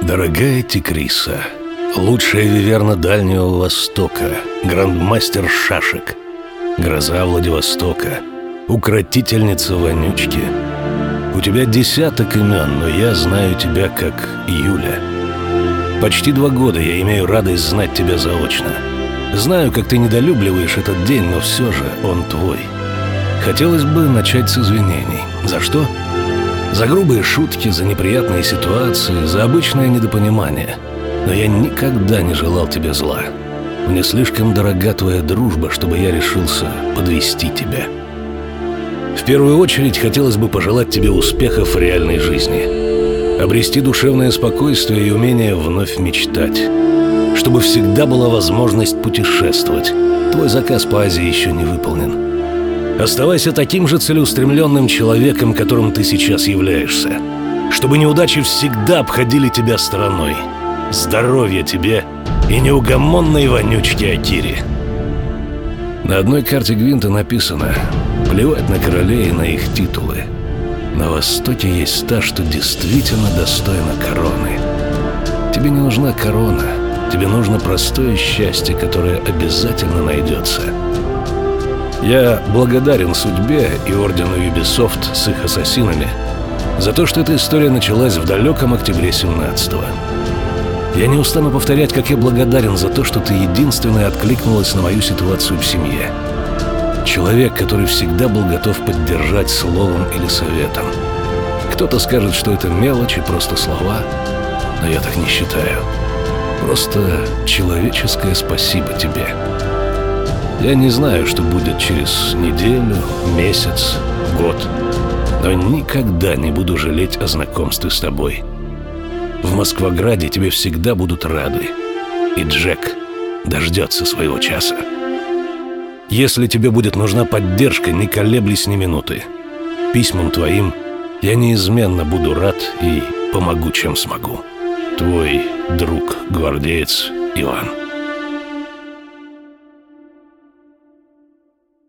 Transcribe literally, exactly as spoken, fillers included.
Дорогая Тикриса, лучшая виверна Дальнего Востока, грандмастер шашек, гроза Владивостока, укротительница вонючки. У тебя десяток имен, но я знаю тебя как Юля. Почти два года я имею радость знать тебя заочно. Знаю, как ты недолюбливаешь этот день, но все же он твой. Хотелось бы начать с извинений. За что? За грубые шутки, за неприятные ситуации, за обычное недопонимание. Но я никогда не желал тебе зла. Мне слишком дорога твоя дружба, чтобы я решился подвести тебя. В первую очередь хотелось бы пожелать тебе успехов в реальной жизни. Обрести душевное спокойствие и умение вновь мечтать. Чтобы всегда была возможность путешествовать. Твой заказ по Азии еще не выполнен. Оставайся таким же целеустремленным человеком, которым ты сейчас являешься. Чтобы неудачи всегда обходили тебя стороной. Здоровья тебе и неугомонной вонючки Акири. На одной карте Гвинта написано: плевать на королей и на их титулы. На Востоке есть та, что действительно достойна короны. Тебе не нужна корона. Тебе нужно простое счастье, которое обязательно найдется. Я благодарен судьбе и ордену Ubisoft с их ассасинами за то, что эта история началась в далеком октябре семнадцатого. Я не устану повторять, как я благодарен за то, что ты единственная откликнулась на мою ситуацию в семье. Человек, который всегда был готов поддержать словом или советом. Кто-то скажет, что это мелочи, просто слова, но я так не считаю. Просто человеческое спасибо тебе. Я не знаю, что будет через неделю, месяц, год, но никогда не буду жалеть о знакомстве с тобой. В Москвограде тебе всегда будут рады, и Джек дождется своего часа. Если тебе будет нужна поддержка, не колеблись ни минуты. Письмам твоим я неизменно буду рад и помогу, чем смогу. Твой друг-гвардеец Иван.